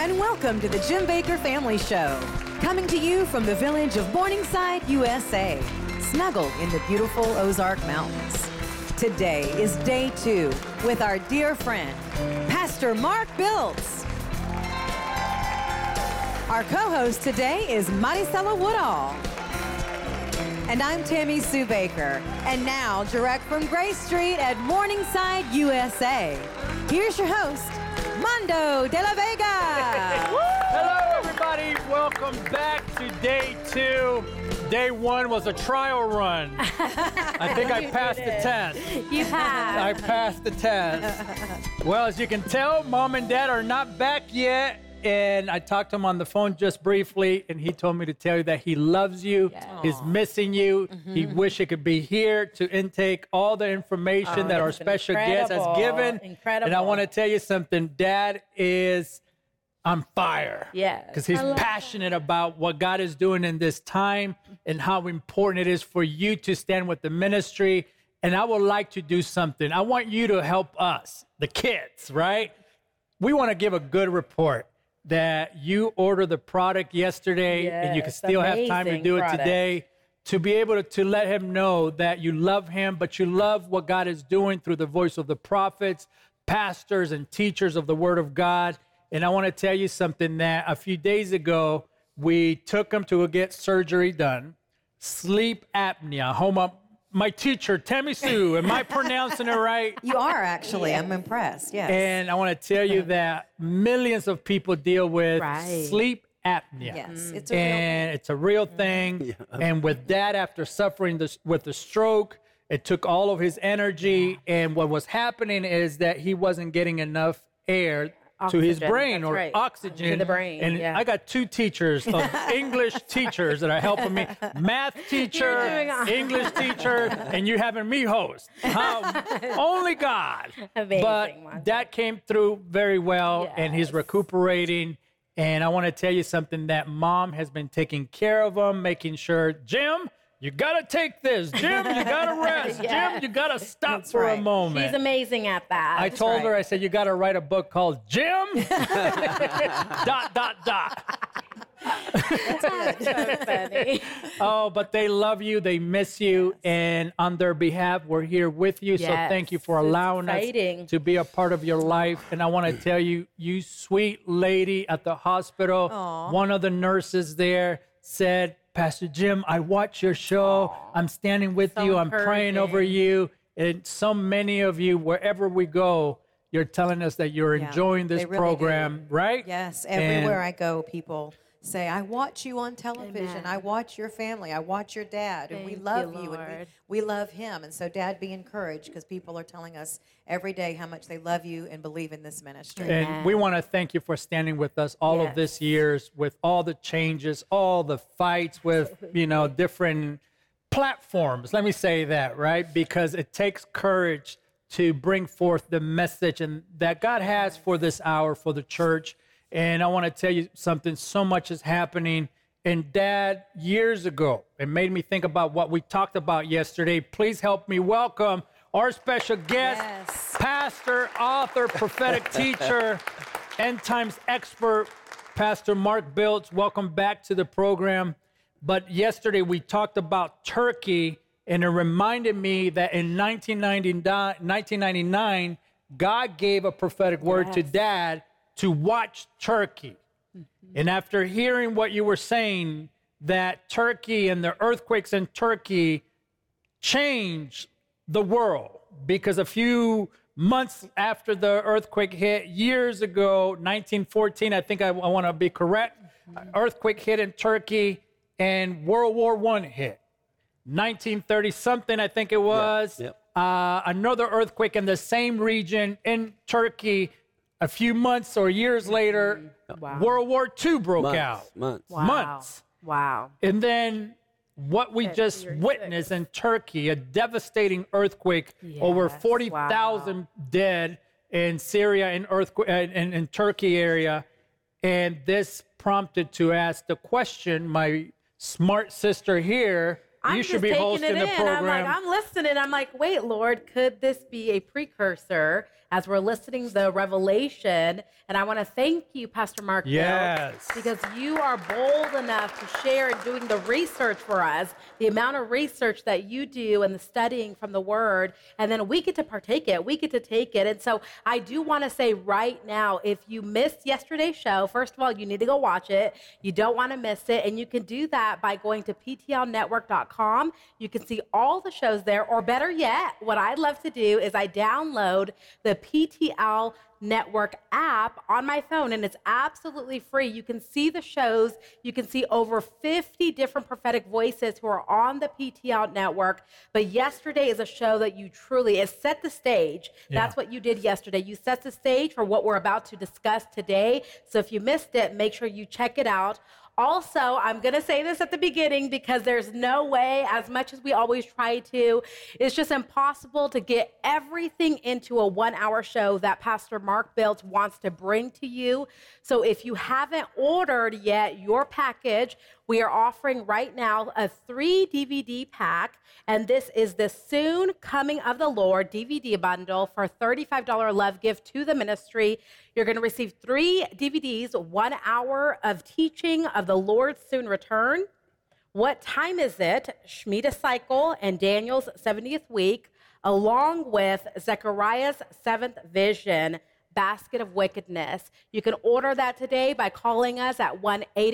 and welcome to the Jim Baker Family Show. Coming to you from the village of Morningside, USA, snuggled in the beautiful Ozark Mountains. Today is day 2 with our dear friend, Pastor Mark Biltz. Our co-host today is Maricela Woodall. And I'm Tammy Sue Baker. And now, direct from Gray Street at Morningside, USA, here's your host, Mando de la Vega. Hello, everybody. Welcome back to day 2. Day 1 was a trial run. I think I passed the test. You have. I passed the test. Well, as you can tell, Mom and Dad are not back yet. And I talked to him on the phone just briefly, and he told me to tell you that he loves you. Yes. He's missing you. He wish he could be here to intake all the information that our special guest has given. Incredible. And I want to tell you something. Dad is on fire. Yeah. Because he's passionate about what God is doing in this time and how important it is for you to stand with the ministry. And I would like to do something. I want you to help us, the kids, right? We want to give a good report that you ordered the product yesterday and you can still have time to do it today, to be able to let him know that you love him, but you love what God is doing through the voice of the prophets, pastors, and teachers of the Word of God. And I want to tell you something that a few days ago, we took him to get surgery done, sleep apnea, my teacher, Tammy Sue, am I pronouncing it right? You are, actually. I'm impressed, yes. And I want to tell you that millions of people deal with sleep apnea. Yes, it's a real thing. Yeah. And with Dad, after suffering with the stroke, it took all of his energy. Yeah. And what was happening is that he wasn't getting enough air to his brain oxygen to the brain. And I got 2 teachers, English teachers that are helping me, math teacher, English teacher, and you having me host. Only God. Amazing. But that came through very well, and he's recuperating. And I want to tell you something, that Mom has been taking care of him, making sure, Jim, you got to take this. Jim, you got to rest. Jim, you got to stop for a moment. She's amazing at that. I told her, I said, you got to write a book called Jim, ... That's so funny. Oh, but they love you. They miss you. And on their behalf, we're here with you. So thank you for allowing us to be a part of your life. And I want to tell you, you sweet lady at the hospital, one of the nurses there said, Pastor Jim, I watch your show. I'm standing with you. I'm praying over you. And so many of you, wherever we go, you're telling us that you're enjoying this program, right? Yes. Everywhere I go, people say, I watch you on television. Amen. I watch your family. I watch your dad. And we love you. And we love him. And so, Dad, be encouraged, because people are telling us every day how much they love you and believe in this ministry. And we want to thank you for standing with us all of this years, with all the changes, all the fights with, different platforms. Let me say that, right? Because it takes courage to bring forth the message and that God has for this hour, for the church. And I want to tell you something, so much is happening. And Dad, years ago, it made me think about what we talked about yesterday. Please help me welcome our special guest, pastor, author, prophetic teacher, end times expert, Pastor Mark Biltz. Welcome back to the program. But yesterday we talked about Turkey, and it reminded me that in 1999, God gave a prophetic word to Dad to watch Turkey. And after hearing what you were saying, that Turkey and the earthquakes in Turkey changed the world, because a few months after the earthquake hit, years ago, 1914, I think I want to be correct, earthquake hit in Turkey, and World War I hit. 1930-something, I think it was. Another earthquake in the same region in Turkey. A few months or years later, World War II broke out. Months. Wow. And then what we just witnessed in Turkey, a devastating earthquake, over 40,000 dead in Syria and in Turkey area. And this prompted to ask the question, my smart sister here, you should be hosting the program. I'm listening. I'm like, wait, Lord, could this be a precursor as we're listening to the revelation. And I want to thank you, Pastor Mark Bill, Yes. because you are bold enough to share and doing the research for us, the amount of research that you do and the studying from the Word, and then we get to partake it. We get to take it. And so I do want to say right now, if you missed yesterday's show, first of all, you need to go watch it. You don't want to miss it. And you can do that by going to ptlnetwork.com. You can see all the shows there, or better yet, what I'd love to do is I download the PTL Network app on my phone, and it's absolutely free. You can see the shows. You can see over 50 different prophetic voices who are on the PTL Network. But yesterday is a show that you truly, it set the stage. That's what you did yesterday. You set the stage for what we're about to discuss today. So if you missed it, make sure you check it out. Also, I'm going to say this at the beginning because there's no way, as much as we always try to, it's just impossible to get everything into a 1-hour show that Pastor Mark Biltz wants to bring to you. So if you haven't ordered yet your package, we are offering right now a 3-DVD pack, and this is the Soon Coming of the Lord DVD bundle for a $35 love gift to the ministry. You're going to receive 3 DVDs, 1 hour of teaching of the Lord's soon return. What time is it? Shemitah cycle and Daniel's 70th week, along with Zechariah's 7th vision, Basket of Wickedness. You can order that today by calling us at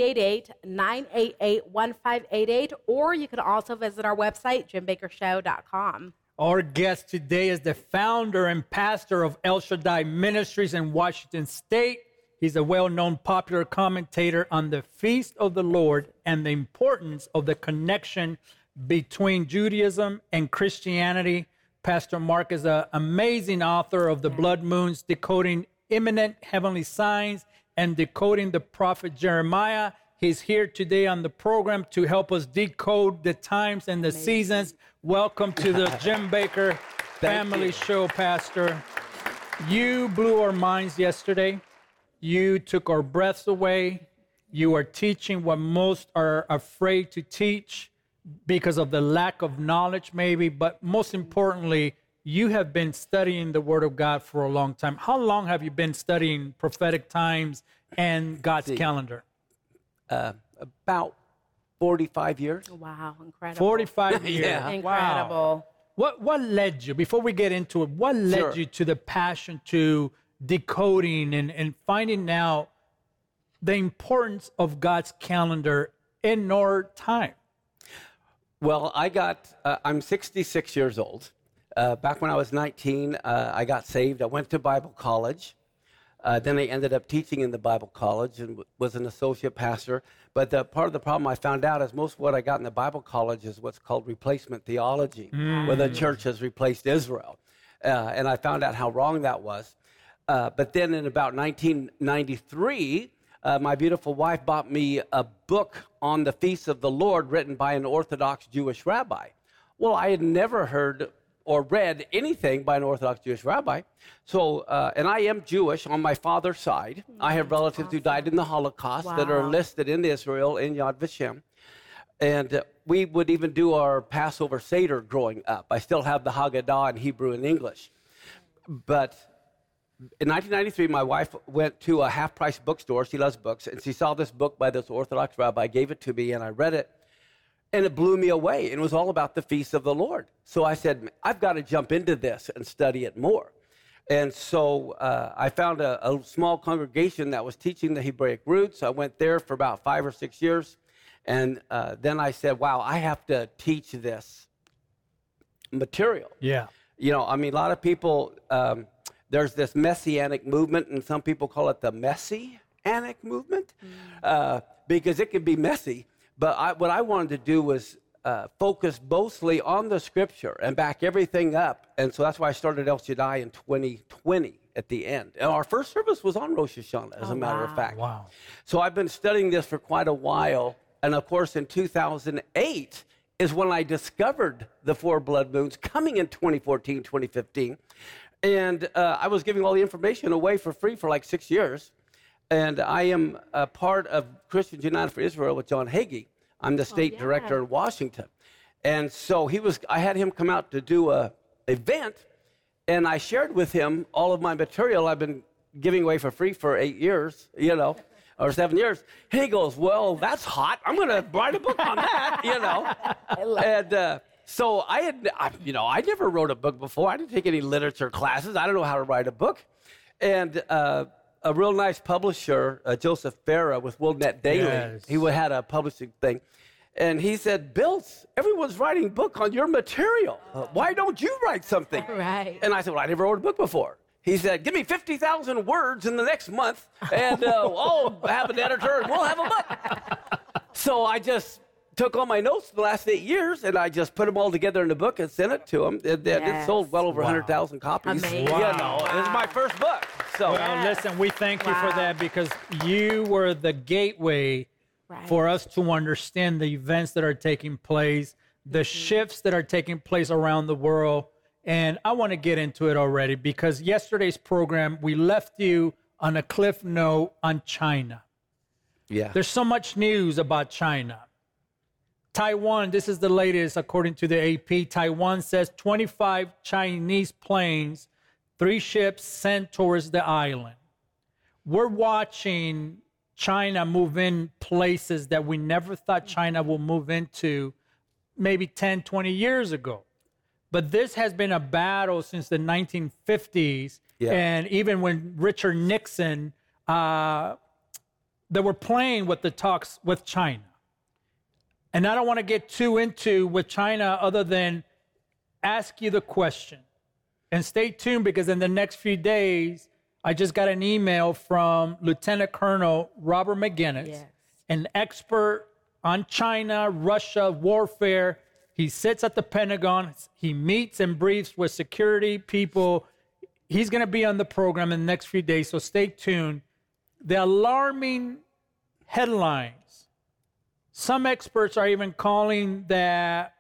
1-888-988-1588, or you can also visit our website, JimBakkerShow.com. Our guest today is the founder and pastor of El Shaddai Ministries in Washington State. He's a well-known popular commentator on the Feast of the Lord and the importance of the connection between Judaism and Christianity. Pastor Mark is an amazing author of The Blood Moons, Decoding Imminent Heavenly Signs, and Decoding the Prophet Jeremiah. He's here today on the program to help us decode the times and the seasons. Welcome to the Jim Bakker Family Show, Pastor. You blew our minds yesterday. You took our breaths away. You are teaching what most are afraid to teach because of the lack of knowledge, maybe. But most importantly, you have been studying the Word of God for a long time. How long have you been studying prophetic times and God's calendar? About 45 years. Wow, incredible. 45 years. Yeah. Incredible. Wow. What led you, before we get into it, what led you to the passion to decoding and finding out the importance of God's calendar in our time? Well, I'm 66 years old. Back when I was 19, I got saved. I went to Bible college. Then I ended up teaching in the Bible college and was an associate pastor. But part of the problem I found out is most of what I got in the Bible college is what's called replacement theology, where the church has replaced Israel. And I found out how wrong that was. But then in about 1993, my beautiful wife bought me a book on the Feast of the Lord written by an Orthodox Jewish rabbi. Well, I had never heard or read anything by an Orthodox Jewish rabbi. So, and I am Jewish on my father's side. I have relatives who died in the Holocaust that are listed in Israel in Yad Vashem. And we would even do our Passover Seder growing up. I still have the Haggadah in Hebrew and English. But in 1993, my wife went to a half-price bookstore. She loves books. And she saw this book by this Orthodox rabbi, gave it to me, and I read it. And it blew me away. It was all about the Feast of the Lord. So I said, I've got to jump into this and study it more. And so I found a small congregation that was teaching the Hebraic roots. I went there for about 5 or 6 years. And then I said, wow, I have to teach this material. Yeah. You know, I mean, a lot of people, there's this messianic movement, and some people call it the messianic movement because it can be messy. But what I wanted to do was focus mostly on the Scripture and back everything up. And so that's why I started El Shaddai in 2020 at the end. And our first service was on Rosh Hashanah, as a matter of fact. Wow. So I've been studying this for quite a while. And, of course, in 2008 is when I discovered the 4 blood moons coming in 2014, 2015. And I was giving all the information away for free for like 6 years. And I am a part of Christians United for Israel with John Hagee. I'm the state director in Washington. And so I had him come out to do an event, And I shared with him all of my material I've been giving away for free for 8 years, or 7 years. And he goes, well, that's hot. I'm going to write a book on that, And so I never wrote a book before. I didn't take any literature classes. I don't know how to write a book. And a real nice publisher, Joseph Farah with WorldNet Daily, he had a publishing thing. And he said, Bill, everyone's writing a book on your material. Why don't you write something? Right. And I said, well, I never wrote a book before. He said, give me 50,000 words in the next month, and I'll have an editor, and we'll have a book. So I just took all my notes the last 8 years, and I just put them all together in a book and sent it to him. It sold well over 100,000 copies. Amazing. It's my first book. So, well, listen, we thank you for that, because you were the gateway for us to understand the events that are taking place, the shifts that are taking place around the world. And I want to get into it already, because yesterday's program, we left you on a cliff note on China. Yeah. There's so much news about China. Taiwan, this is the latest according to the AP. Taiwan says 25 Chinese planes, 3 ships sent towards the island. We're watching China move in places that we never thought China will move into maybe 10, 20 years ago. But this has been a battle since the 1950s. Yeah. And even when Richard Nixon, they were playing with the talks with China. And I don't want to get too into with China other than ask you the question. And stay tuned, because in the next few days, I just got an email from Lieutenant Colonel Robert McGinnis, an expert on China, Russia, warfare. He sits at the Pentagon. He meets and briefs with security people. He's going to be on the program in the next few days, so stay tuned. The alarming headlines. Some experts are even calling that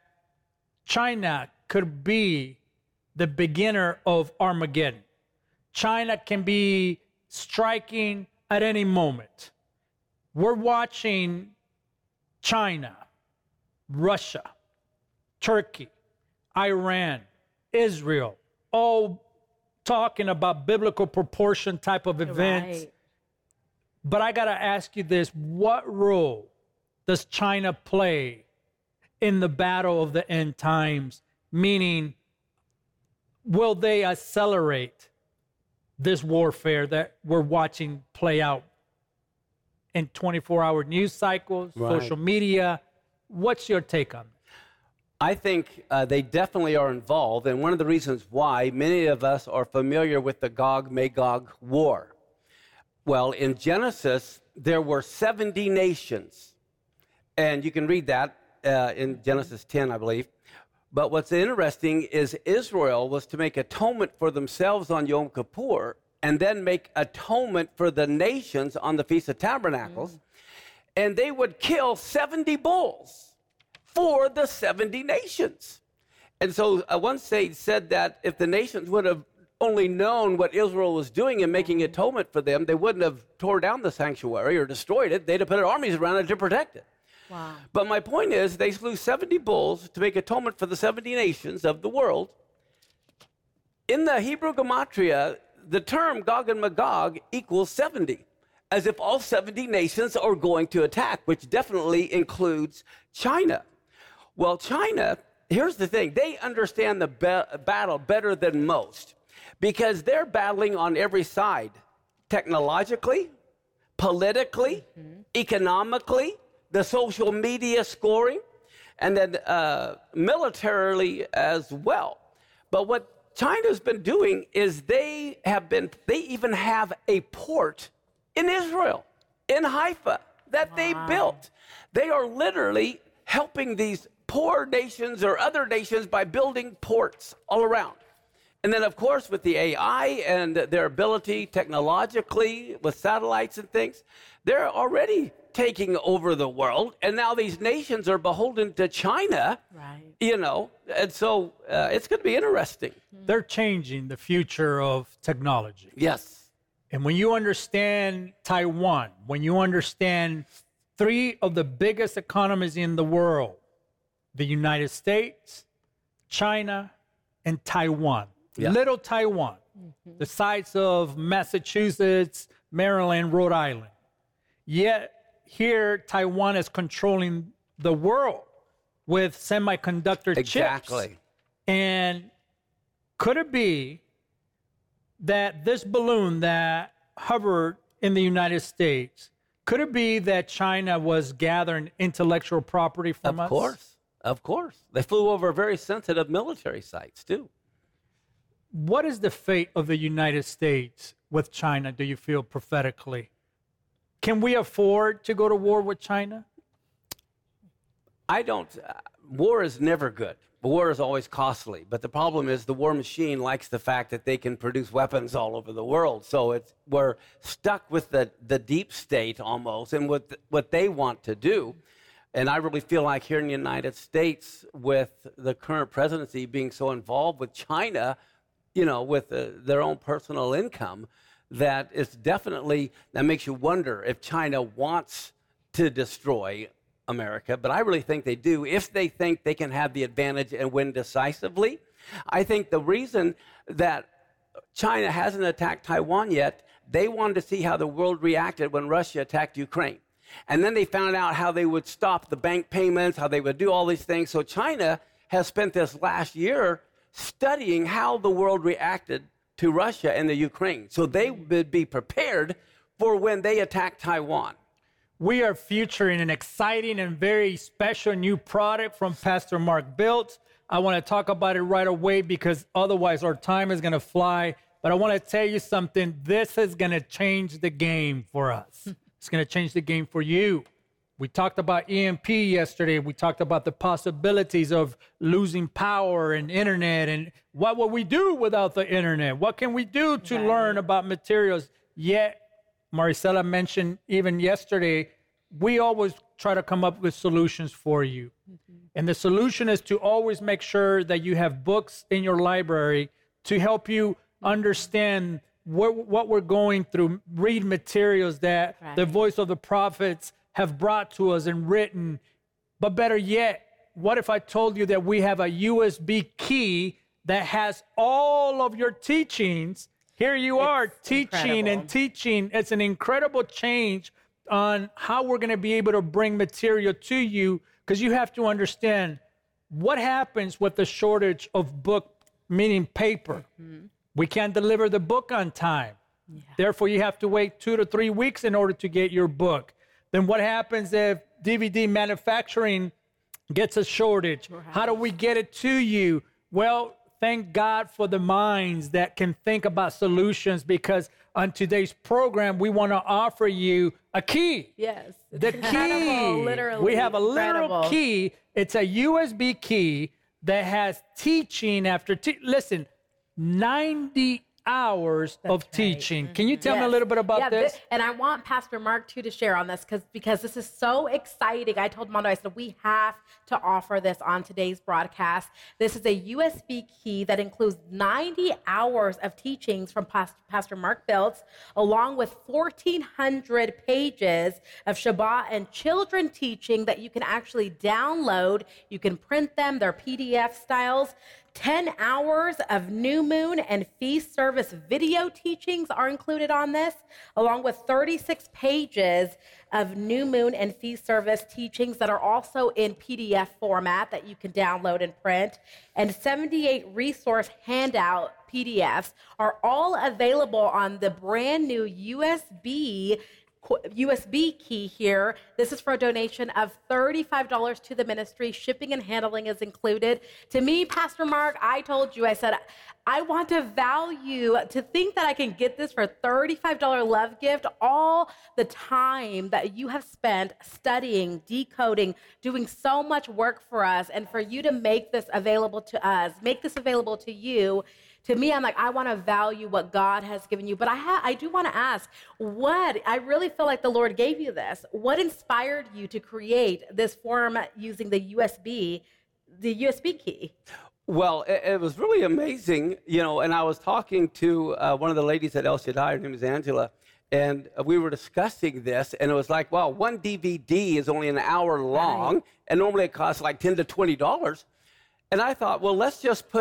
China could be the beginner of Armageddon. China can be striking at any moment. We're watching China, Russia, Turkey, Iran, Israel, all talking about biblical proportion type of events. Right. But I got to ask you this, what role does China play in the battle of the end times? Meaning, will they accelerate this warfare that we're watching play out in 24-hour news cycles, social media? What's your take on that? I think they definitely are involved, and one of the reasons why many of us are familiar with the Gog-Magog war. Well, in Genesis, there were 70 nations, and you can read that in Genesis 10, I believe. But what's interesting is Israel was to make atonement for themselves on Yom Kippur, and then make atonement for the nations on the Feast of Tabernacles, and they would kill 70 bulls for the 70 nations. And so one sage said that if the nations would have only known what Israel was doing and making atonement for them, they wouldn't have tore down the sanctuary or destroyed it. They'd have put armies around it to protect it. Wow. But my point is, they slew 70 bulls to make atonement for the 70 nations of the world. In the Hebrew Gematria, the term Gog and Magog equals 70, as if all 70 nations are going to attack, which definitely includes China. Well, China, here's the thing. They understand the battle better than most, because they're battling on every side, technologically, politically, economically, the social media scoring, and then militarily as well. But what China's been doing is they even have a port in Israel, in Haifa, that they built. They are literally helping these poor nations or other nations by building ports all around. And then, of course, with the AI and their ability technologically with satellites and things, they're already taking over the world. And now these nations are beholden to China, and so it's going to be interesting. They're changing the future of technology. Yes. And when you understand Taiwan, when you understand 3 of the biggest economies in the world, the United States, China, and Taiwan. Yeah. Little Taiwan, the size of Massachusetts, Maryland, Rhode Island. Yet here, Taiwan is controlling the world with semiconductor Exactly. chips. And could it be that this balloon that hovered in the United States, could it be that China was gathering intellectual property from us? Of course. They flew over very sensitive military sites, too. What is the fate of the United States with China, do you feel prophetically? Can we afford to go to war with China? I don't. War is never good. War is always costly. But the problem is the war machine likes the fact that they can produce weapons all over the world. So we're stuck with the deep state almost and what they want to do. And I really feel like here in the United States, with the current presidency being so involved with China, with their own personal income, that makes you wonder if China wants to destroy America. But I really think they do, if they think they can have the advantage and win decisively. I think the reason that China hasn't attacked Taiwan yet, they wanted to see how the world reacted when Russia attacked Ukraine. And then they found out how they would stop the bank payments, how they would do all these things. So China has spent this last year studying how the world reacted to Russia and the Ukraine. So they would be prepared for when they attack Taiwan. We are featuring an exciting and very special new product from Pastor Mark Biltz. I want to talk about it right away because otherwise our time is going to fly. But I want to tell you something. This is going to change the game for us. It's going to change the game for you. We talked about EMP yesterday. We talked about the possibilities of losing power and internet and what will we do without the internet? What can we do to learn about materials? Yet, Maricela mentioned even yesterday, we always try to come up with solutions for you. And the solution is to always make sure that you have books in your library to help you understand what we're going through, read materials that the voice of the prophets have brought to us and written. But better yet, what if I told you that we have a USB key that has all of your teachings? Here you are teaching and teaching. It's an incredible change on how we're going to be able to bring material to you, because you have to understand what happens with the shortage of book, meaning paper. We can't deliver the book on time. Therefore, you have to wait 2 to 3 weeks in order to get your book. Then what happens if DVD manufacturing gets a shortage? How do we get it to you? Well, thank God for the minds that can think about solutions, because on today's program, we want to offer you a key. Yes. The key. Literally. We have a literal key. It's a USB key that has teaching after listen, 90 hours of teaching. Can you tell me a little bit about this? And I want Pastor Mark too to share on this because this is so exciting. I told Mondo, I said, we have to offer this on today's broadcast. This is a USB key that includes 90 hours of teachings from Pastor Mark Biltz, along with 1,400 pages of Shabbat and children teaching that you can actually download. You can print them. They're PDF styles. 10 hours of new moon and feast service video teachings are included on this, along with 36 pages of new moon and feast service teachings that are also in PDF format that you can download and print. And 78 resource handout PDFs are all available on the brand new USB key here. This is for a donation of $35 to the ministry. Shipping and handling is included. To me, Pastor Mark, I told you, I said, I want to think that I can get this for a $35 love gift, all the time that you have spent studying, decoding, doing so much work for us, and for you to make this available to us, make this available to you. To me, I'm like, I want to value what God has given you. But I do want to ask, I really feel like the Lord gave you this. What inspired you to create this form using the USB key? Well, it was really amazing, and I was talking to one of the ladies at El Shaddai, her name is Angela, and we were discussing this, and it was like, wow, one DVD is only an hour long, and normally it costs like $10 to $20. And I thought, well, let's just put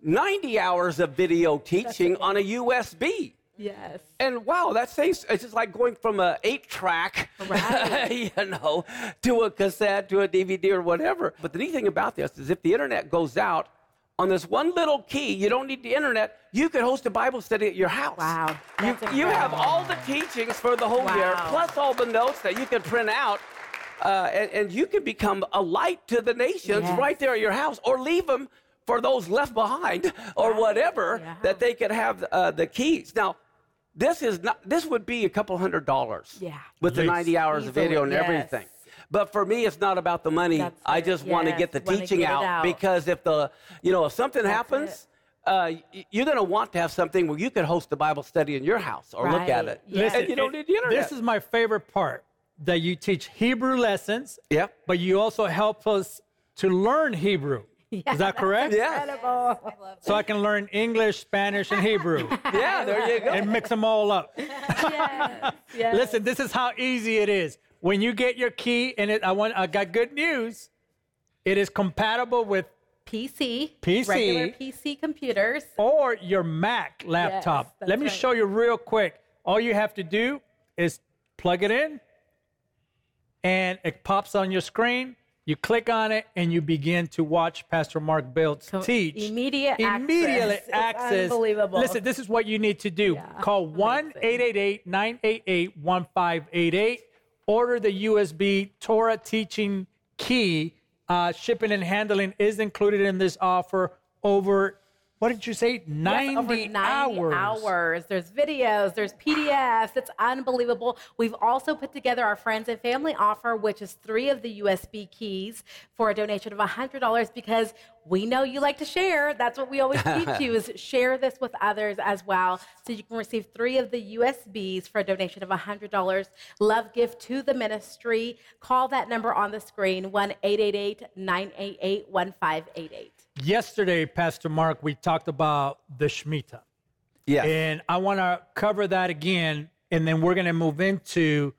90 hours of video teaching on a USB. Yes. And wow, that saves, it's just like going from a 8-track, Right. to a cassette, to a DVD or whatever. But the neat thing about this is if the internet goes out, on this one little key, you don't need the internet, you could host a Bible study at your house. Wow. You have all the teachings for the whole year, plus all the notes that you can print out, and you can become a light to the nations right there at your house, or leave them for those left behind or whatever, that they could have the keys. Now, this would be a couple $100 with the 90 hours of video and everything. But for me, it's not about the money. I just want to get the teaching out, because if if something happens, you're going to want to have something where you can host a Bible study in your house or look at it. Yes. And you don't need the internet. This is my favorite part, that you teach Hebrew lessons, but you also help us to learn Hebrew. Is that correct? Yeah. So I can learn English, Spanish, and Hebrew. Yeah, there you go. And mix them all up. Yes. Listen, this is how easy it is. When you get your key, and I got good news. It is compatible with PC, PC, regular PC computers, or your Mac laptop. Yes, Let me show you real quick. All you have to do is plug it in, and it pops on your screen. You click on it, and you begin to watch Pastor Mark Biltz teach. Immediately access. Unbelievable. Listen, this is what you need to do. Call 1-888-988-1588. Order the USB Torah teaching key. Shipping and handling is included in this offer. Over, what did you say? 90 over 90 hours. There's videos, there's PDFs. It's unbelievable. We've also put together our friends and family offer, which is 3 of the USB keys for a donation of $100, because we know you like to share. That's what we always teach you, is share this with others as well. So you can receive 3 of the USBs for a donation of $100. Love gift to the ministry. Call that number on the screen, 1-888-988-1588. Yesterday, Pastor Mark, we talked about the Shemitah. Yes. And I want to cover that again, and then we're going to move into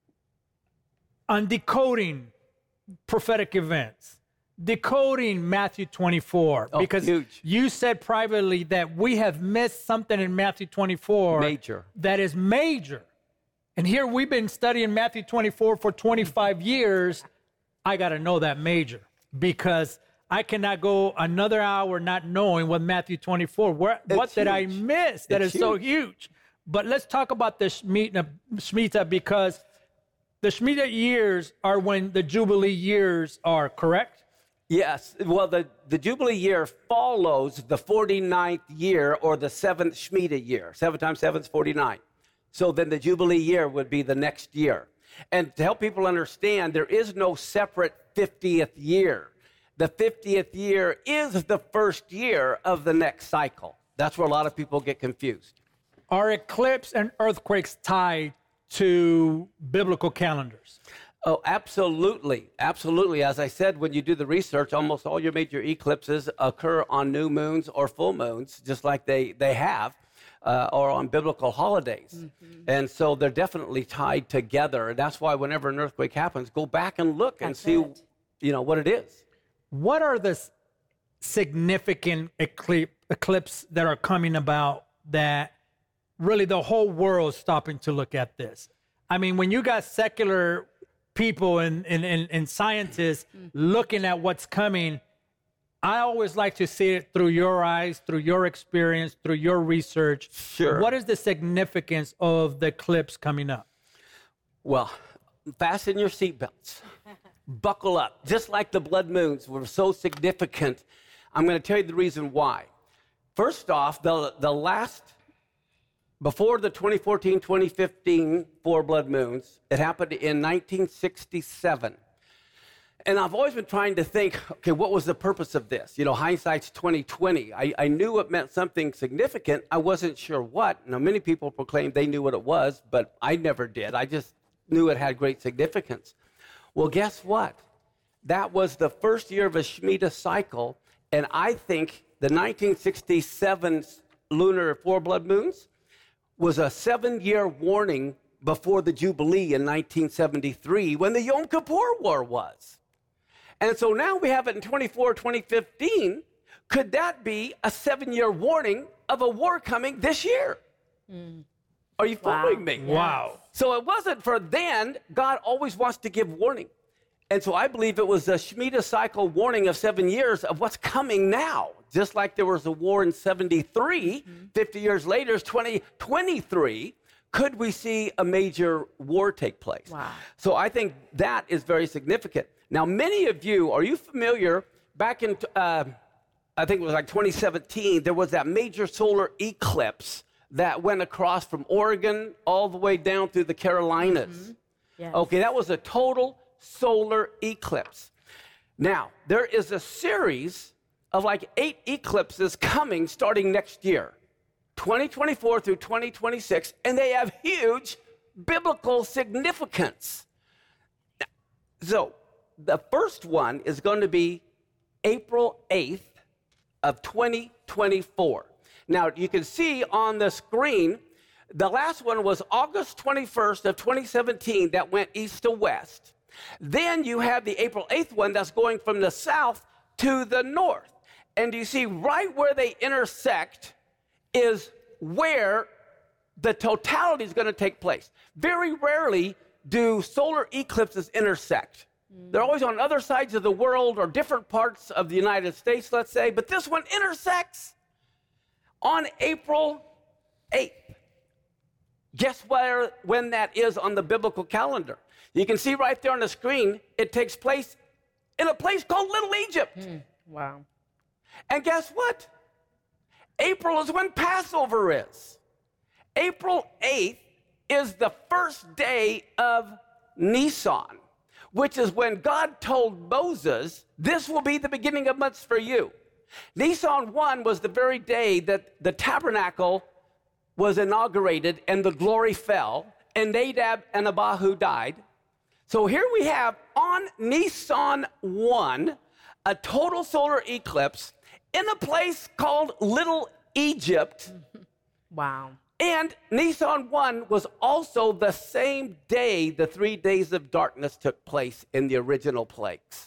decoding prophetic events, decoding Matthew 24. Because huge. You said privately that we have missed something in Matthew 24. Major. That is major. And here we've been studying Matthew 24 for 25 years. I got to know that major, because I cannot go another hour not knowing what Matthew 24, what did I miss that is so huge. But let's talk about the Shemitah, because the Shemitah years are when the Jubilee years are, correct? Yes. Well, the Jubilee year follows the 49th year, or the 7th Shemitah year. 7 times 7 is 49. So then the Jubilee year would be the next year. And to help people understand, there is no separate 50th year. The 50th year is the first year of the next cycle. That's where a lot of people get confused. Are eclipse and earthquakes tied to biblical calendars? Oh, absolutely. Absolutely. As I said, when you do the research, almost all your major eclipses occur on new moons or full moons, just like they have, or on biblical holidays. Mm-hmm. And so they're definitely tied together. And that's why whenever an earthquake happens, go back and look and see what it is. What are the significant eclipses that are coming about that really the whole world's stopping to look at this? I mean, when you got secular people and scientists looking at what's coming, I always like to see it through your eyes, through your experience, through your research. Sure. What is the significance of the eclipse coming up? Well, fasten your seatbelts. Buckle up. Just like the blood moons were so significant, I'm going to tell you the reason why. First off, the last, before the 2014-2015 4 blood moons, it happened in 1967. And I've always been trying to think, okay, what was the purpose of this? Hindsight's 2020. I knew it meant something significant. I wasn't sure what. Now, many people proclaimed they knew what it was, but I never did. I just knew it had great significance. Well, guess what? That was the first year of a Shemitah cycle, and I think the 1967 lunar 4 blood moons was a 7-year warning before the Jubilee in 1973, when the Yom Kippur War was. And so now we have it in 2015, could that be a 7-year warning of a war coming this year? Are you following me? Wow. So it wasn't for then. God always wants to give warning. And so I believe it was a Shemitah cycle warning of 7 years of what's coming now. Just like there was a war in 73, 50 years later, 2023, could we see a major war take place? Wow. So I think that is very significant. Now, many of you, are you familiar, back in, I think it was like 2017, there was that major solar eclipse that went across from Oregon all the way down through the Carolinas. Yes. Okay, that was a total solar eclipse. Now, there is a series of like 8 eclipses coming starting next year, 2024 through 2026, and they have huge biblical significance. So, the first one is going to be April 8th of 2024. Now, you can see on the screen, the last one was August 21st of 2017 that went east to west. Then you have the April 8th one that's going from the south to the north. And you see right where they intersect is where the totality is going to take place. Very rarely do solar eclipses intersect. They're always on other sides of the world or different parts of the United States, let's say, but this one intersects on April 8th. Guess when that is on the biblical calendar? You can see right there on the screen, it takes place in a place called Little Egypt. Wow. And guess what? April is when Passover is. April 8th is the first day of Nisan, which is when God told Moses, this will be the beginning of months for you. Nisan 1 was the very day that the tabernacle was inaugurated and the glory fell, and Nadab and Abihu died. So here we have on Nisan 1, a total solar eclipse in a place called Little Egypt. Wow. And Nisan 1 was also the same day the 3 days of darkness took place in the original plagues.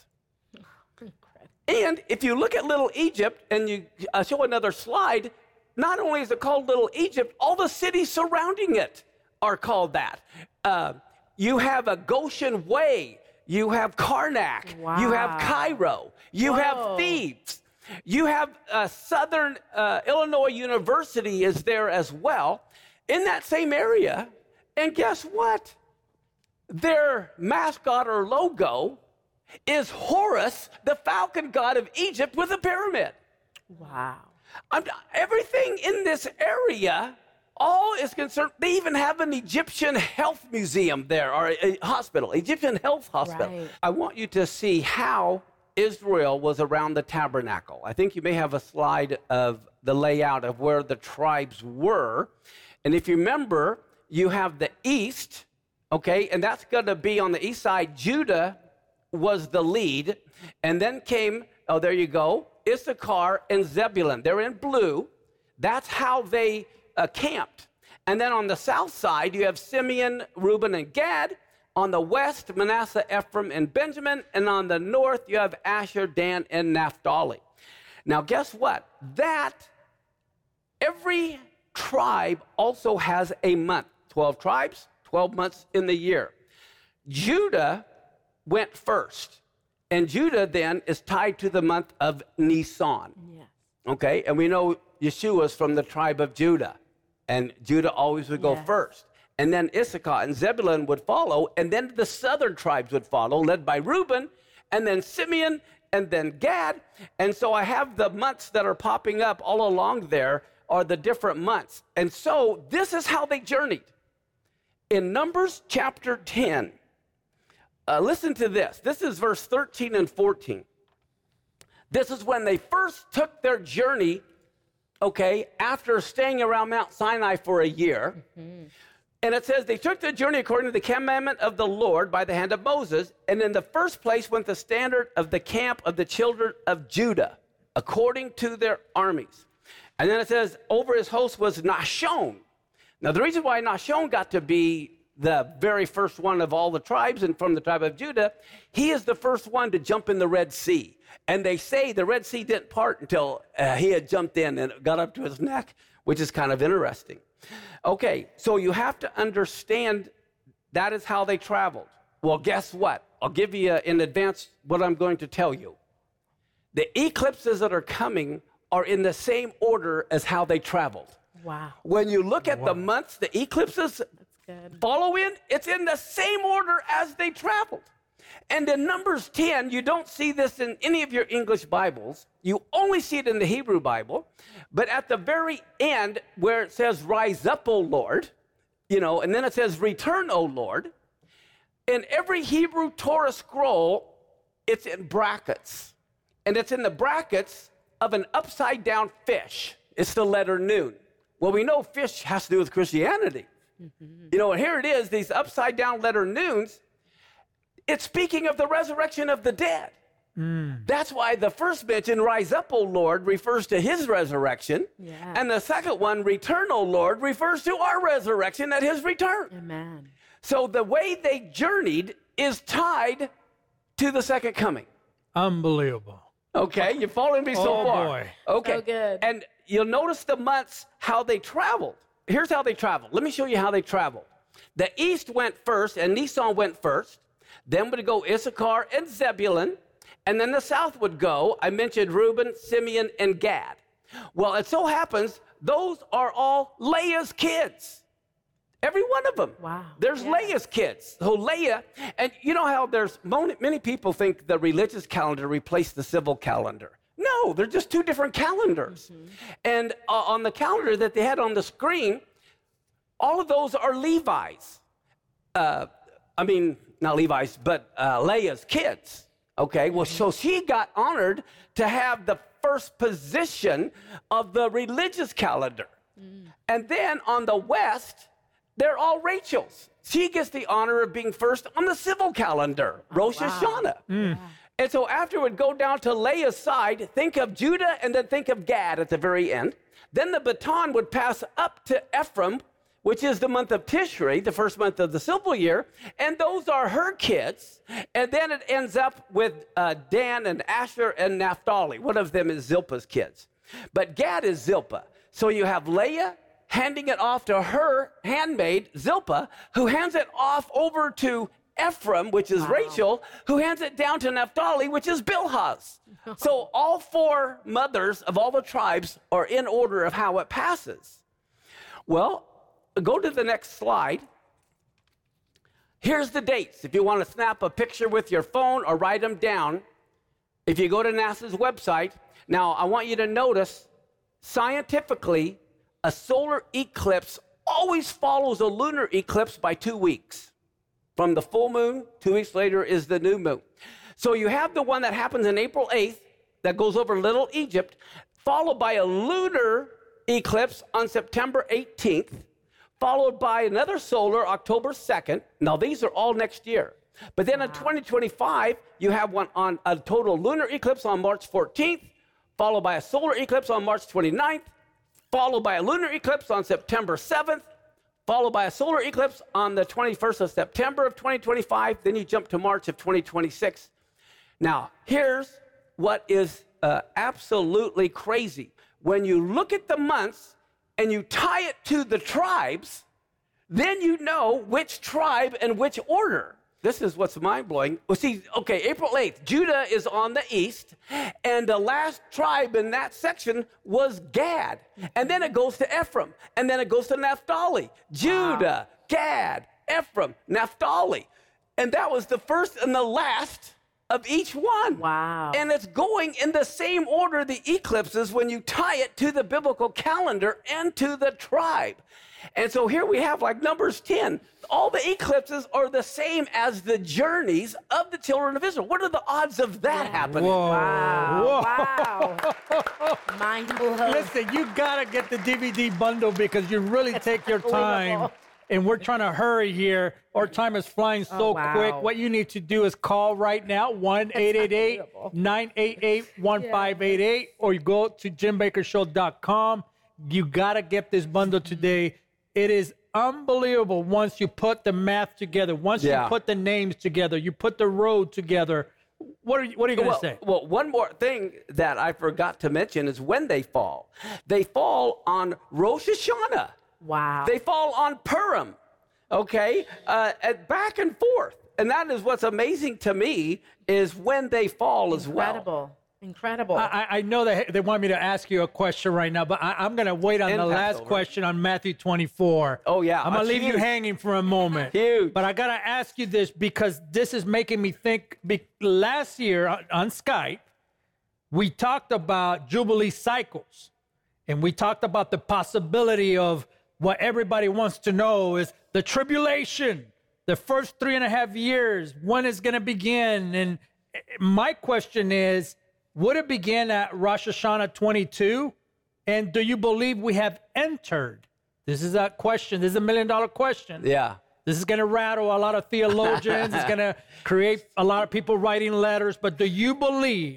And if you look at Little Egypt, and you show another slide, not only is it called Little Egypt, all the cities surrounding it are called that. You have a Goshen Way, you have Karnak, Wow. you have Cairo, you have Thebes, you have Southern Illinois University is there as well in that same area. And guess what? Their mascot or logo is Horus, the falcon god of Egypt with a pyramid. Wow. Everything in this area, all is concerned. They even have an Egyptian health museum there, or a hospital, Egyptian health hospital. Right. I want you to see how Israel was around the tabernacle. I think you may have a slide of the layout of where the tribes were. And if you remember, you have the east, okay, and that's going to be on the east side. Judah was the lead, and then came, oh, there you go, Issachar and Zebulun. They're in blue. That's how they camped. And then on the south side, you have Simeon, Reuben, and Gad. On the west, Manasseh, Ephraim, and Benjamin. And on the north, you have Asher, Dan, and Naphtali. Now, guess what? Every tribe also has a month. 12 tribes, 12 months in the year. Judah went first. And Judah then is tied to the month of Nisan. Yes. Okay? And we know Yeshua's from the tribe of Judah. And Judah always would go first. And then Issachar and Zebulun would follow. And then the southern tribes would follow, led by Reuben, and then Simeon, and then Gad. And so I have the months that are popping up all along there are the different months. And so this is how they journeyed. In Numbers chapter 10, listen to this. This is verse 13 and 14. This is when they first took their journey, okay, after staying around Mount Sinai for a year. Mm-hmm. And it says, they took the journey according to the commandment of the Lord by the hand of Moses. And in the first place went the standard of the camp of the children of Judah, according to their armies. And then it says, over his host was Nahshon. Now, the reason why Nahshon got to be the very first one of all the tribes and from the tribe of Judah, he is the first one to jump in the Red Sea. And they say the Red Sea didn't part until he had jumped in and it got up to his neck, which is kind of interesting. Okay, so you have to understand that is how they traveled. Well, guess what? I'll give you in advance what I'm going to tell you. The eclipses that are coming are in the same order as how they traveled. Wow. When you look at the months, the eclipses follow in, it's in the same order as they traveled. And in Numbers 10, you don't see this in any of your English Bibles. You only see it in the Hebrew Bible. But at the very end, where it says, rise up, O Lord, and then it says, return, O Lord, in every Hebrew Torah scroll, it's in brackets. And it's in the brackets of an upside-down fish. It's the letter Nun. Well, we know fish has to do with Christianity. And here it is, these upside-down letter Nuns. It's speaking of the resurrection of the dead. That's why the first mention, rise up, O Lord, refers to his resurrection. Yeah. And the second one, return, O Lord, refers to our resurrection at his return. Amen. So the way they journeyed is tied to the second coming. Unbelievable. Okay, you following me so far? Oh, boy. Okay. So good. And you'll notice the months, how they traveled. Here's how they traveled. Let me show you how they traveled. The east went first, and Nisan went first. Then would go Issachar and Zebulun. And then the south would go, I mentioned Reuben, Simeon, and Gad. Well, it so happens, those are all Leah's kids. Every one of them. Wow. There's Leah's kids. So Leah, and you know how there's many people think the religious calendar replaced the civil calendar. No, they're just two different calendars. And on the calendar that they had on the screen, all of those are Levi's. Not Levi's, but Leah's kids. Okay, well, so she got honored to have the first position of the religious calendar. And then on the west, they're all Rachel's. She gets the honor of being first on the civil calendar, Rosh Hashanah. Yeah. And so after it would go down to Leah's side, think of Judah and then think of Gad at the very end. Then the baton would pass up to Ephraim, which is the month of Tishrei, the first month of the civil year, and those are her kids. And then it ends up with Dan and Asher and Naphtali. One of them is Zilpah's kids. But Gad is Zilpah. So you have Leah handing it off to her handmaid, Zilpah, who hands it off over to Ephraim, which is Rachel, who hands it down to Naphtali, which is Bilhah. So all four mothers of all the tribes are in order of how it passes. Well, go to the next slide. Here's the dates. If you want to snap a picture with your phone or write them down, if you go to NASA's website, now I want you to notice, scientifically, a solar eclipse always follows a lunar eclipse by 2 weeks. From the full moon, 2 weeks later is the new moon. So you have the one that happens on April 8th that goes over Little Egypt, followed by a lunar eclipse on September 18th, followed by another solar October 2nd. Now, these are all next year. But then in 2025, you have one on a total lunar eclipse on March 14th, followed by a solar eclipse on March 29th, followed by a lunar eclipse on September 7th, followed by a solar eclipse on the 21st of September of 2025. Then you jump to March of 2026. Now, here's what is absolutely crazy. When you look at the months and you tie it to the tribes, then you know which tribe and which order. This is what's mind-blowing. Well, see, okay, April 8th, Judah is on the east, and the last tribe in that section was Gad. And then it goes to Ephraim, and then it goes to Naphtali. Judah, Gad, Ephraim, Naphtali. And that was the first and the last of each one. Wow. And it's going in the same order, the eclipses, when you tie it to the biblical calendar and to the tribe. And so here we have like Numbers 10. All the eclipses are the same as the journeys of the children of Israel. What are the odds of that happening? Whoa. Wow. Wow. Mind blowing. Listen, you got to get the DVD bundle because you really take your time. And we're trying to hurry here. Our time is flying so quick. What you need to do is call right now, 1-888-988-1588, or you go to JimBakkerShow.com. You got to get this bundle today. It is unbelievable once you put the math together, once you put the names together, you put the road together. What are you going to say? Well, one more thing that I forgot to mention is when they fall. They fall on Rosh Hashanah. Wow. They fall on Purim, okay? Back and forth. And that is what's amazing to me is when they fall as well. Incredible. I know that they want me to ask you a question right now, but I'm going to wait on the last question on Matthew 24. Oh, yeah. I'm going to leave you hanging for a moment. Huge. But I got to ask you this because this is making me think. Last year on Skype, we talked about Jubilee cycles, and we talked about the possibility of what everybody wants to know is the tribulation, the first 3.5 years, when it's going to begin. And my question is, would it begin at Rosh Hashanah 22? And do you believe we have entered? This is a question. This is $1 million question. Yeah. This is going to rattle a lot of theologians. It's going to create a lot of people writing letters. But do you believe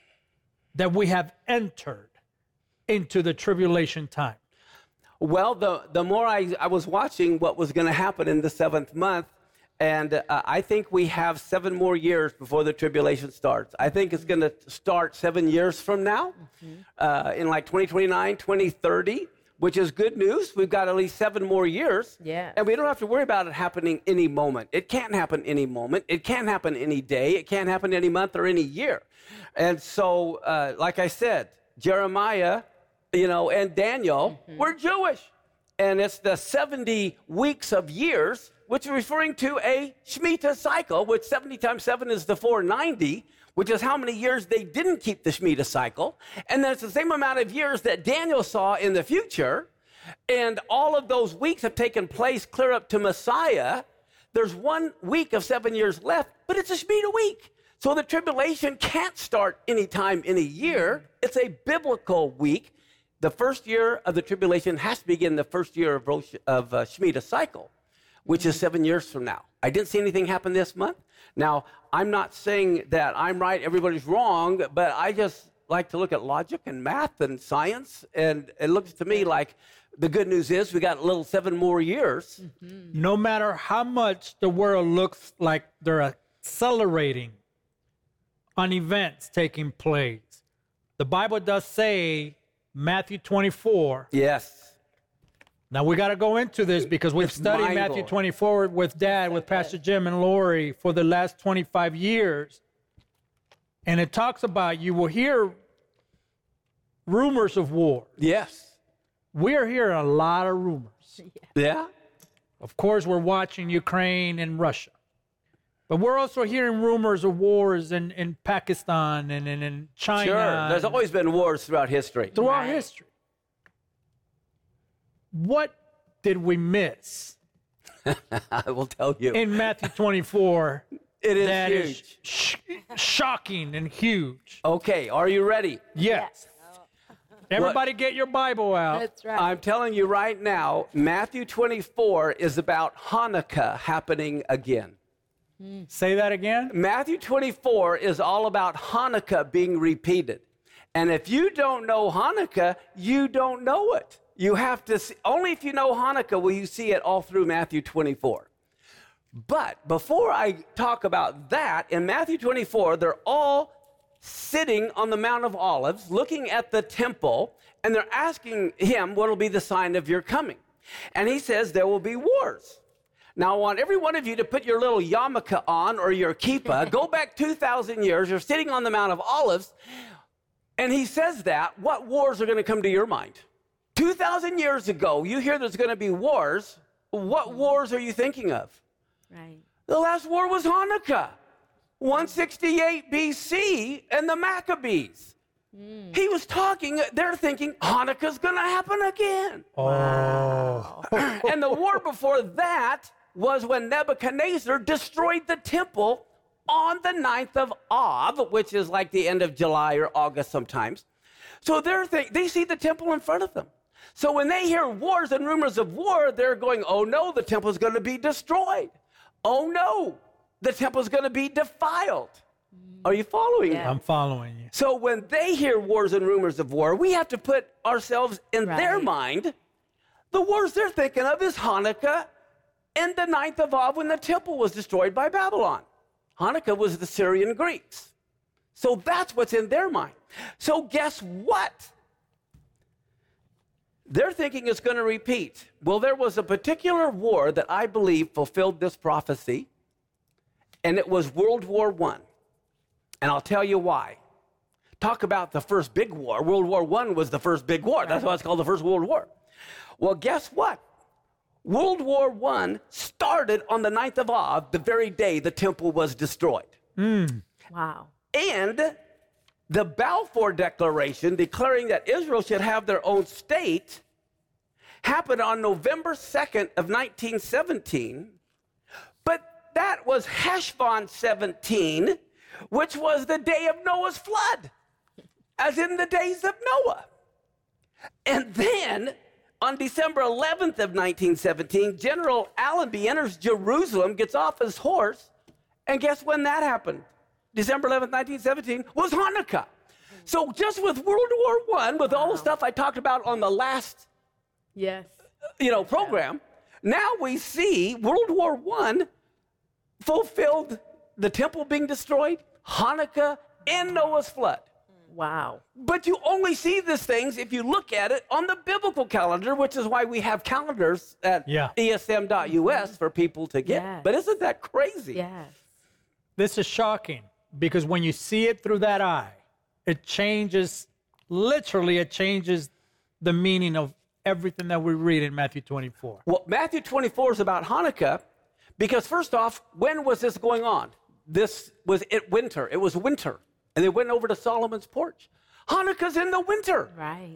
that we have entered into the tribulation time? Well, the more I was watching what was going to happen in the 7th month, and I think we have 7 more years before the tribulation starts. I think it's going to start 7 years from now, in like 2029, 2030, which is good news. We've got at least 7 more years. Yeah. And we don't have to worry about it happening any moment. It can't happen any moment. It can't happen any day. It can't happen any month or any year. And so, like I said, Jeremiah, and Daniel were Jewish. And it's the 70 weeks of years, which is referring to a Shemitah cycle, which 70 times 7 is the 490, which is how many years they didn't keep the Shemitah cycle. And then it's the same amount of years that Daniel saw in the future. And all of those weeks have taken place clear up to Messiah. There's 1 week of 7 years left, but it's a Shemitah week. So the tribulation can't start any time in a year. It's a biblical week. The first year of the tribulation has to begin the first year of Shemitah cycle, which is 7 years from now. I didn't see anything happen this month. Now, I'm not saying that I'm right, everybody's wrong, but I just like to look at logic and math and science, and it looks to me like the good news is we got a little 7 more years. No matter how much the world looks like they're accelerating on events taking place, the Bible does say, Matthew 24. Yes. Now, we got to go into this because we've studied Matthew 24 with Dad, with Pastor Jim and Lori for the last 25 years. And it talks about you will hear rumors of war. Yes. We're hearing a lot of rumors. Yeah. Of course, we're watching Ukraine and Russia. But we're also hearing rumors of wars in Pakistan and in China. Sure, there's always been wars throughout history. Throughout history. What did we miss? I will tell you. In Matthew 24. It is that huge. Is shocking and huge. Okay, are you ready? Yes. Everybody get your Bible out. That's right. I'm telling you right now, Matthew 24 is about Hanukkah happening again. Say that again. Matthew 24 is all about Hanukkah being repeated. And if you don't know Hanukkah, you don't know it. You have to see, only if you know Hanukkah will you see it all through Matthew 24. But before I talk about that, in Matthew 24, they're all sitting on the Mount of Olives, looking at the temple, and they're asking him what will be the sign of your coming. And he says there will be wars. Now, I want every one of you to put your little yarmulke on or your kippah. Go back 2,000 years. You're sitting on the Mount of Olives. And he says that. What wars are going to come to your mind? 2,000 years ago, you hear there's going to be wars. What wars are you thinking of? Right. The last war was Hanukkah, 168 BC, and the Maccabees. He was talking, they're thinking, Hanukkah's going to happen again. Oh. And the war before that was when Nebuchadnezzar destroyed the temple on the 9th of Av, which is like the end of July or August sometimes. So they see the temple in front of them. So when they hear wars and rumors of war, they're going, oh no, the temple's going to be destroyed. Oh no, the temple's going to be defiled. Are you following me? I'm following you. So when they hear wars and rumors of war, we have to put ourselves in their mind. The wars they're thinking of is Hanukkah and the 9th of Av when the temple was destroyed by Babylon. Hanukkah was the Syrian Greeks. So that's what's in their mind. So guess what? They're thinking it's going to repeat. Well, there was a particular war that I believe fulfilled this prophecy, and it was World War I. And I'll tell you why. Talk about the first big war. World War I was the first big war. That's why it's called the First World War. Well, guess what? World War I started on the 9th of Av, the very day the temple was destroyed. Wow. And the Balfour Declaration declaring that Israel should have their own state happened on November 2nd of 1917. But that was Heshvan 17, which was the day of Noah's flood, as in the days of Noah. And then on December 11th of 1917, General Allenby enters Jerusalem, gets off his horse, and guess when that happened? December 11th, 1917 was Hanukkah. So just with World War I, with all the stuff I talked about on the last program, now we see World War I fulfilled the temple being destroyed, Hanukkah, and Noah's flood. Wow. But you only see these things if you look at it on the biblical calendar, which is why we have calendars at esm.us for people to get. Yes. But isn't that crazy? Yes. This is shocking because when you see it through that eye, it changes the meaning of everything that we read in Matthew 24. Well, Matthew 24 is about Hanukkah because, first off, when was this going on? This was winter. It was winter. And they went over to Solomon's porch. Hanukkah's in the winter. Right.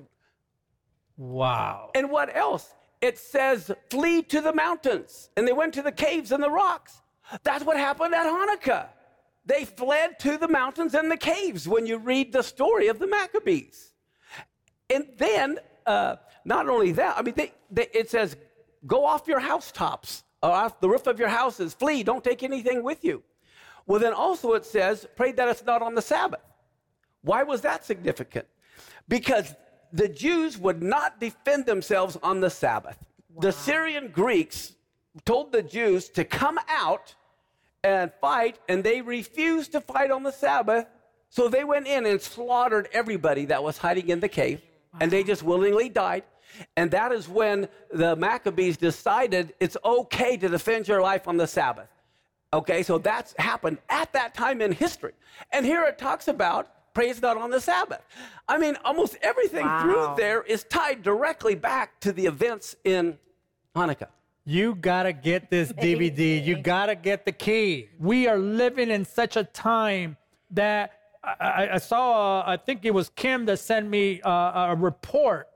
Wow. And what else? It says, flee to the mountains. And they went to the caves and the rocks. That's what happened at Hanukkah. They fled to the mountains and the caves when you read the story of the Maccabees. And then, not only that, I mean, it says, go off your housetops, or off the roof of your houses, flee, don't take anything with you. Well, then also it says, pray that it's not on the Sabbath. Why was that significant? Because the Jews would not defend themselves on the Sabbath. Wow. The Syrian Greeks told the Jews to come out and fight, and they refused to fight on the Sabbath, so they went in and slaughtered everybody that was hiding in the cave, and they just willingly died. And that is when the Maccabees decided it's okay to defend your life on the Sabbath. Okay, so that's happened at that time in history. And here it talks about praise God on the Sabbath. I mean, almost everything through there is tied directly back to the events in Hanukkah. You got to get this DVD. You got to get the key. We are living in such a time that I saw, I think it was Kim that sent me a report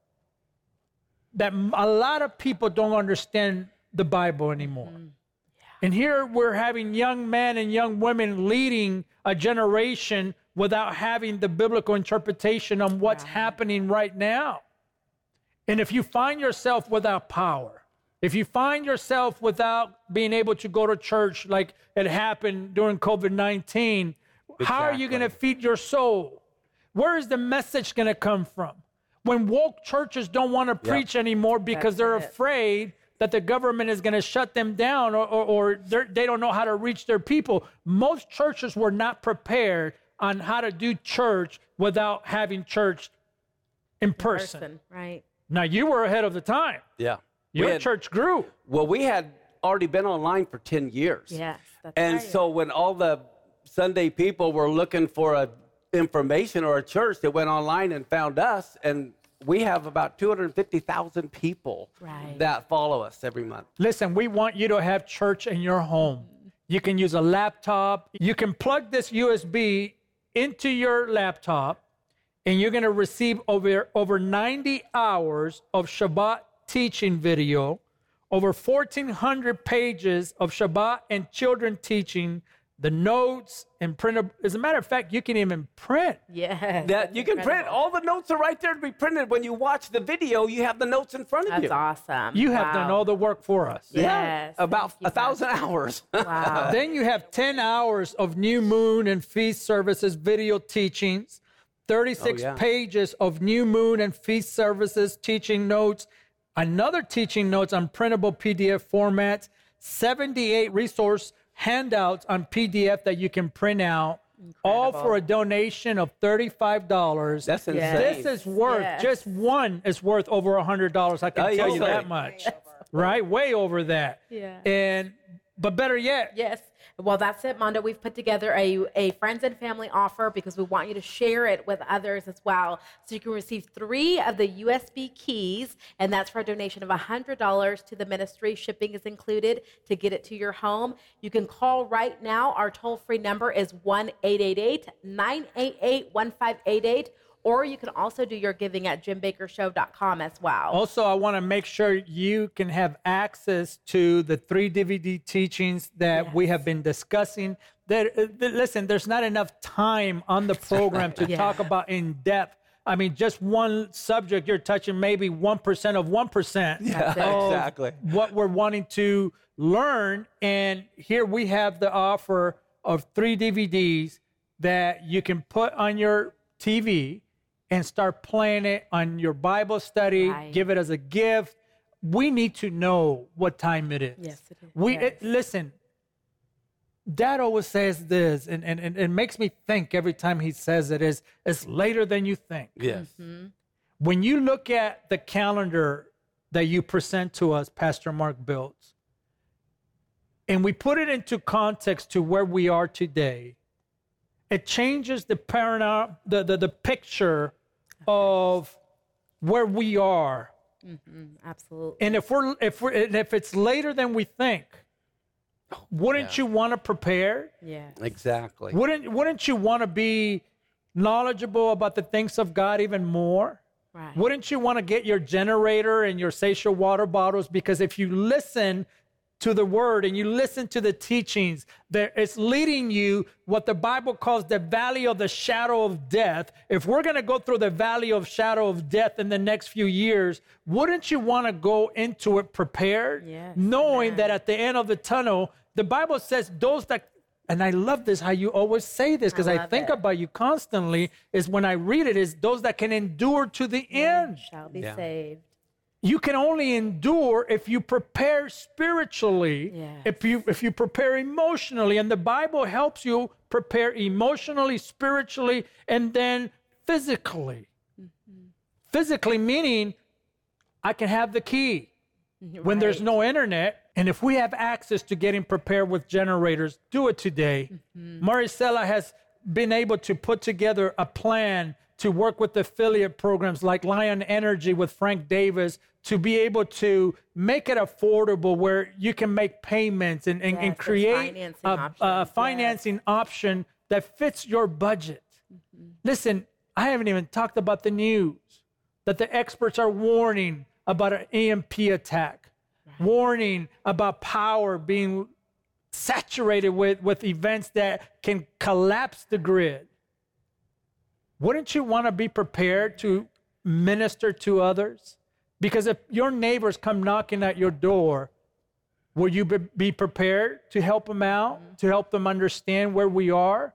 that a lot of people don't understand the Bible anymore. Mm-hmm. And here we're having young men and young women leading a generation without having the biblical interpretation on what's happening right now. And if you find yourself without power, if you find yourself without being able to go to church like it happened during COVID-19, how are you going to feed your soul? Where is the message going to come from? When woke churches don't want to preach anymore because they're afraid that the government is going to shut them down or they don't know how to reach their people. Most churches were not prepared on how to do church without having church in person. Right. Now, you were ahead of the time. Yeah. Your church grew. Well, we had already been online for 10 years. Yes, that's and right. So when all the Sunday people were looking for information or a church, they went online and found us, and we have about 250,000 people that follow us every month. Listen, we want you to have church in your home. You can use a laptop. You can plug this USB into your laptop, and you're going to receive over 90 hours of Shabbat teaching video, over 1,400 pages of Shabbat and children teaching, the notes and print. As a matter of fact, you can even print. Yes. That you can print. All the notes are right there to be printed. When you watch the video, you have the notes in front of you. That's awesome. You have done all the work for us. Yes. About 1,000 hours. Wow. Then you have 10 hours of new moon and feast services video teachings, 36 pages of new moon and feast services teaching notes, another teaching notes on printable PDF formats, 78 resource handouts on PDF that you can print out, all for a donation of $35. That's insane. This is worth, just one is worth over $100. I can tell you that much. Right? Way over that. Yeah. But better yet. Yes. Well, that's it, Mondo. We've put together a friends and family offer because we want you to share it with others as well. So you can receive 3 of the USB keys, and that's for a donation of $100 to the ministry. Shipping is included to get it to your home. You can call right now. Our toll-free number is 1-888-988-1588. Or you can also do your giving at jimbakershow.com as well. Also, I want to make sure you can have access to the 3 DVD teachings that we have been discussing. Listen, there's not enough time on the program to talk about in depth. I mean, just one subject, you're touching maybe 1% of 1% Exactly. what we're wanting to learn. And here we have the offer of 3 DVDs that you can put on your TV and start playing it on your Bible study, give it as a gift. We need to know what time it is. Yes, it is. Listen, Dad always says this, and it makes me think every time he says it, is it's later than you think. Yes. Mm-hmm. When you look at the calendar that you present to us, Pastor Mark builds, and we put it into context to where we are today, it changes the picture of where we are. Absolutely. And if it's later than we think, wouldn't you want to prepare? Yeah. Exactly. Wouldn't you want to be knowledgeable about the things of God even more? Right. Wouldn't you want to get your generator and your Sachet water bottles? Because if you listen to the word and you listen to the teachings, it's leading you what the Bible calls the valley of the shadow of death. If we're going to go through the valley of shadow of death in the next few years, wouldn't you want to go into it prepared? Yes. Knowing that at the end of the tunnel, the Bible says those that, and I love this, how you always say this, because I think about you constantly, is when I read it, is those that can endure to the end shall be saved. You can only endure if you prepare spiritually, if you prepare emotionally. And the Bible helps you prepare emotionally, spiritually, and then physically. Physically meaning I can have the key when there's no internet. And if we have access to getting prepared with generators, do it today. Maricela has been able to put together a plan to work with affiliate programs like Lion Energy with Frank Davis to be able to make it affordable where you can make payments and create a financing option that fits your budget. Listen, I haven't even talked about the news that the experts are warning about an EMP attack, warning about power being saturated with events that can collapse the grid. Wouldn't you want to be prepared to minister to others? Because if your neighbors come knocking at your door, will you be prepared to help them out, to help them understand where we are?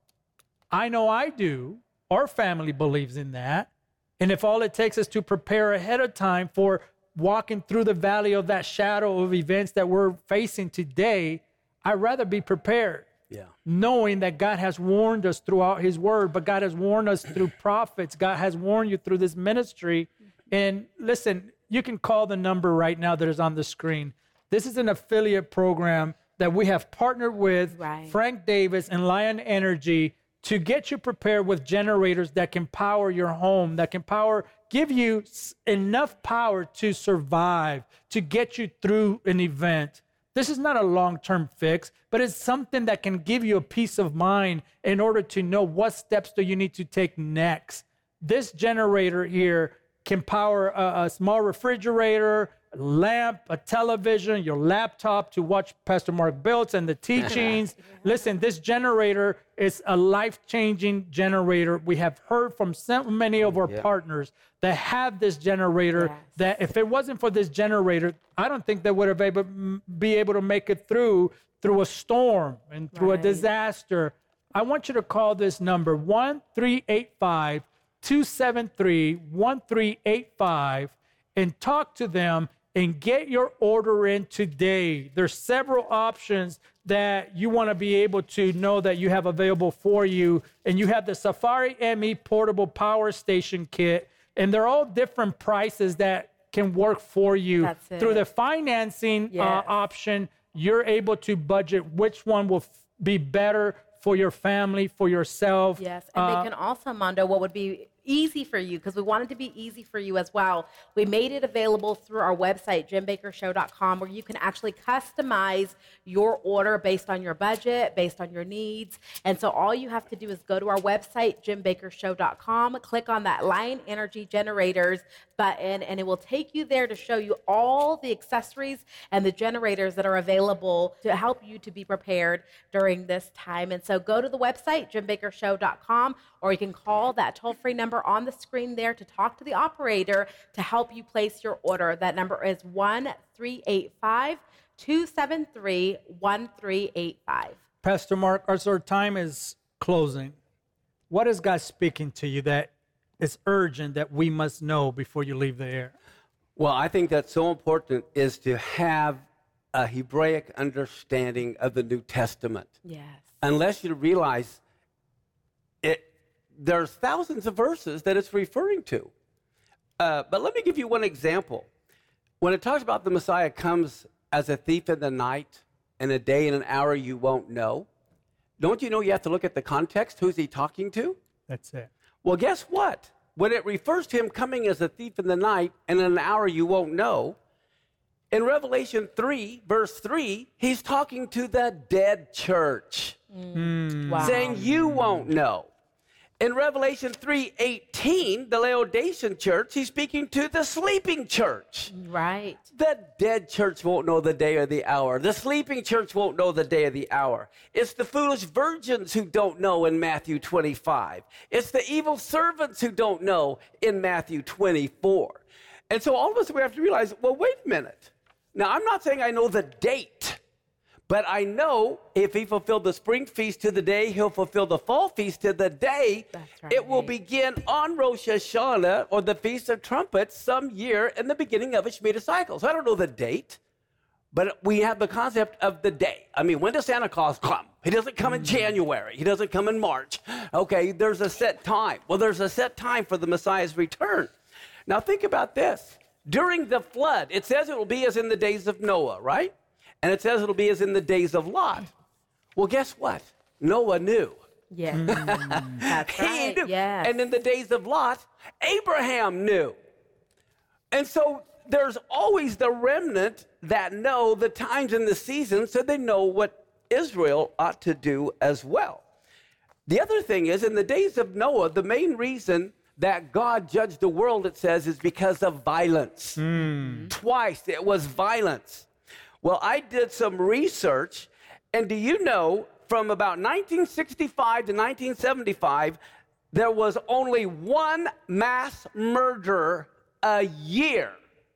I know I do. Our family believes in that. And if all it takes is to prepare ahead of time for walking through the valley of that shadow of events that we're facing today, I'd rather be prepared. Knowing that God has warned us throughout his word, but God has warned us through prophets. God has warned you through this ministry. And listen, you can call the number right now that is on the screen. This is an affiliate program that we have partnered with Frank Davis and Lion Energy to get you prepared with generators that can power your home, that can give you enough power to survive, to get you through an event. This is not a long-term fix, but it's something that can give you a peace of mind in order to know what steps do you need to take next. This generator here can power a small refrigerator, a lamp, a television, your laptop to watch Pastor Mark Builds and the teachings. Listen, this generator is a life-changing generator. We have heard from so many of our partners that have this generator that if it wasn't for this generator, I don't think they would have be able to make it through a storm and through a disaster. I want you to call this number 1-385-273-1385 and talk to them and get your order in today. There's several options that you want to be able to know that you have available for you. And you have the Safari ME portable power station kit, and they're all different prices that can work for you. That's it. Through the financing option, you're able to budget which one will be better for your family, for yourself. Yes, and they can also, Mondo, what would be easy for you, because we want it to be easy for you as well. We made it available through our website, jimbakkershow.com, where you can actually customize your order based on your budget, based on your needs. And so all you have to do is go to our website, jimbakkershow.com, click on that Lion Energy Generators button, and it will take you there to show you all the accessories and the generators that are available to help you to be prepared during this time. And so go to the website, jimbakkershow.com, or you can call that toll-free number on the screen there to talk to the operator to help you place your order. That number is 1-385-273-1385. Pastor Mark, as our time is closing, what is God speaking to you that is urgent that we must know before you leave the air? Well, I think that's so important is to have a Hebraic understanding of the New Testament. Yes. Unless you realize there's thousands of verses that it's referring to. But let me give you one example. When it talks about the Messiah comes as a thief in the night, in a day and an hour you won't know, don't you know you have to look at the context? Who's he talking to? That's it. Well, guess what? When it refers to him coming as a thief in the night and in an hour you won't know, in Revelation 3, verse 3, he's talking to the dead church, Wow. saying you won't know. In Revelation 3:18, the Laodicean church, he's speaking to the sleeping church. Right. The dead church won't know the day or the hour. The sleeping church won't know the day or the hour. It's the foolish virgins who don't know in Matthew 25. It's the evil servants who don't know in Matthew 24. And so all of us, we have to realize, well, wait a minute. Now, I'm not saying I know the date, but I know if he fulfilled the spring feast to the day, he'll fulfill the fall feast to the day. That's right. It will begin on Rosh Hashanah, or the Feast of Trumpets, some year in the beginning of a Shemitah cycle. So I don't know the date, but we have the concept of the day. I mean, when does Santa Claus come? He doesn't come in January. He doesn't come in March. Okay, there's a set time. Well, there's a set time for the Messiah's return. Now think about this. During the flood, it says it will be as in the days of Noah, right? And it says it'll be as in the days of Lot. Well, guess what? Noah knew. Yes. That's He right. knew. Yes. And in the days of Lot, Abraham knew. And so there's always the remnant that know the times and the seasons, so they know what Israel ought to do as well. The other thing is, in the days of Noah, the main reason that God judged the world, it says, is because of violence. Twice it was violence. Well, I did some research, and do you know, from about 1965 to 1975, there was only one mass murder a year.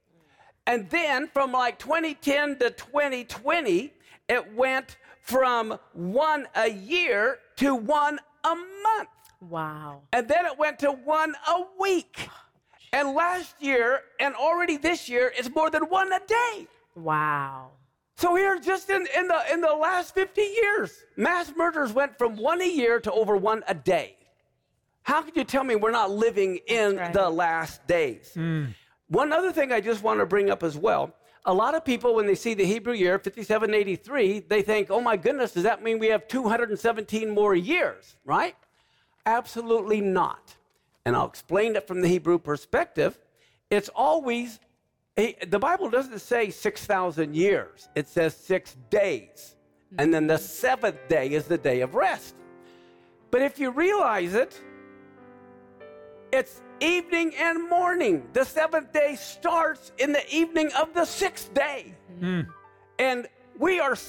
And then from like 2010 to 2020, it went from one a year to one a month. Wow. And then it went to one a week. And last year, and already this year, it's more than one a day. Wow. So here, just in the last 50 years, mass murders went from one a year to over one a day. How could you tell me we're not living in the last days? One other thing I just want to bring up as well. A lot of people, when they see the Hebrew year, 5783, they think, oh my goodness, does that mean we have 217 more years, right? Absolutely not. And I'll explain it from the Hebrew perspective. It's always, the Bible doesn't say 6,000 years. It says 6 days. And then the seventh day is the day of rest. But if you realize it, it's evening and morning. The seventh day starts in the evening of the sixth day. And we are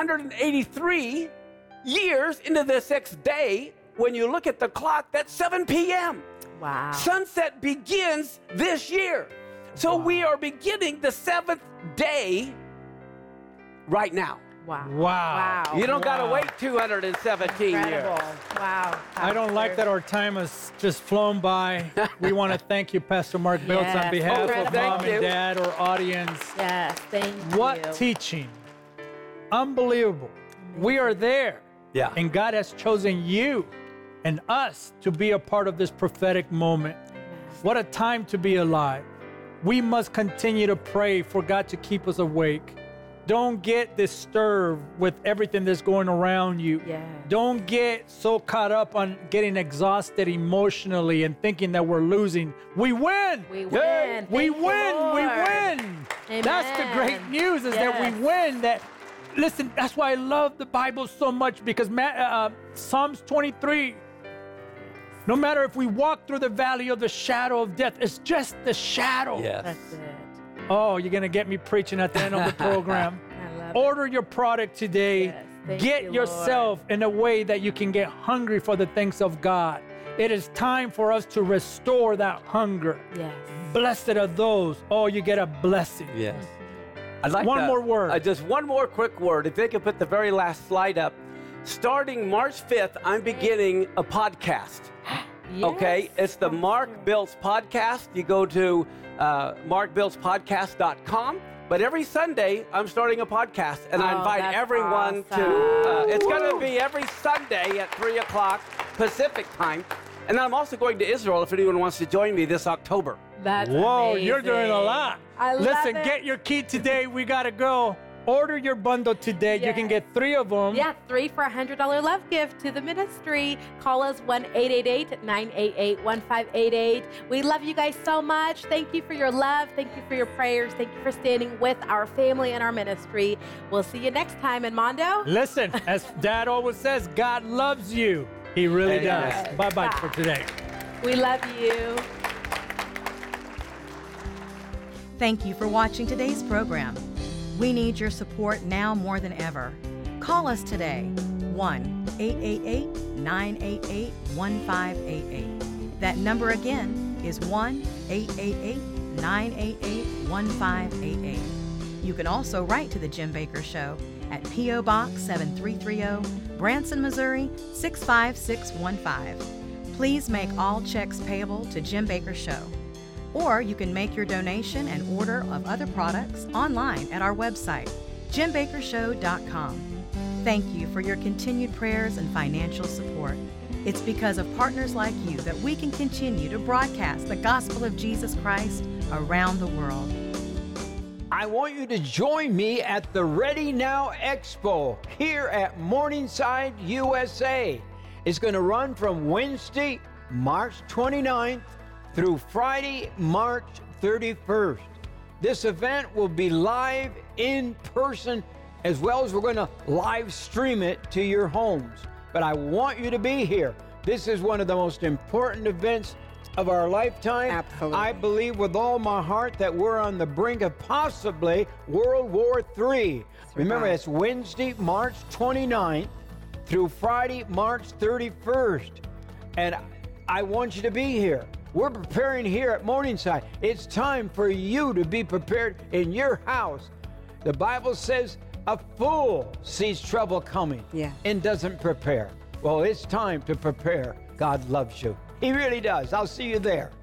783 years into the sixth day. When you look at the clock, that's 7 p.m. Wow. Sunset begins this year. So we are beginning the seventh day right now. Wow. Wow. Wow. You don't got to Wow. wait 217 Incredible. years. Wow. I don't like that our time has just flown by. We want to thank you, Pastor Mark Biltz, Yes. on behalf Oh, of thank Mom you. and Dad, our audience. Yes, thank you. What teaching. Unbelievable. We are there. Yeah. And God has chosen you and us to be a part of this prophetic moment. What a time to be alive. We must continue to pray for God to keep us awake. Don't get disturbed with everything that's going around you. Yes. Don't get so caught up on getting exhausted emotionally and thinking that we're losing. We win. We Yeah. win. We Thank you, win. We Lord. win. That's the great Amen. news is that Yes. we win. That listen, that's why I love the Bible so much because Psalms 23. No matter if we walk through the valley of the shadow of death, it's just the shadow. Yes. That's it. Oh, you're going to get me preaching at the end of the program. I love it. Order your product today. Yes, thank Get you, yourself in a way that you can get hungry for the things of God. It is time for us to restore that hunger. Yes. Blessed are those. Oh, you get a blessing. Yes. I'd like One more word. Just one more quick word. If they could put the very last slide up. Starting March 5th, I'm beginning a podcast. Yes. Okay, it's the Mark Biltz Podcast. You go to markbiltzpodcast.com. But every Sunday, I'm starting a podcast, and I Oh, invite that's everyone awesome. to. It's going to be every Sunday at 3 o'clock Pacific time. And I'm also going to Israel if anyone wants to join me this October. That's Whoa, amazing. you're doing a lot. I love Listen, it. get your key today. We got to go. Order your bundle today. You can Yes. get 3 of them. Yeah, 3 for $100 love gift to the ministry. Call us 1-888-988-1588. We love you guys so much. Thank you for your love. Thank you for your prayers. Thank you for standing with our family and our ministry. We'll see you next time in Mondo. Listen, as Dad always says, God loves you. He really Amen. does. Bye-bye for today. We love you. Thank you for watching today's program. We need your support now more than ever. Call us today, 1-888-988-1588. That number again is 1-888-988-1588. You can also write to The Jim Baker Show at P.O. Box 7330, Branson, Missouri 65615. Please make all checks payable to Jim Baker Show. Or you can make your donation and order of other products online at our website, jimbakershow.com. Thank you for your continued prayers and financial support. It's because of partners like you that we can continue to broadcast the gospel of Jesus Christ around the world. I want you to join me at the Ready Now Expo here at Morningside, USA. It's going to run from Wednesday, March 29th through Friday, March 31st. This event will be live in person as well as we're going to live stream it to your homes. But I want you to be here. This is one of the most important events of our lifetime. Absolutely. I believe with all my heart that we're on the brink of possibly World War III. Remember, right. it's Wednesday, March 29th through Friday, March 31st. And I want you to be here. We're preparing here at Morningside. It's time for you to be prepared in your house. The Bible says a fool sees trouble coming Yeah. and doesn't prepare. Well, it's time to prepare. God loves you. He really does. I'll see you there.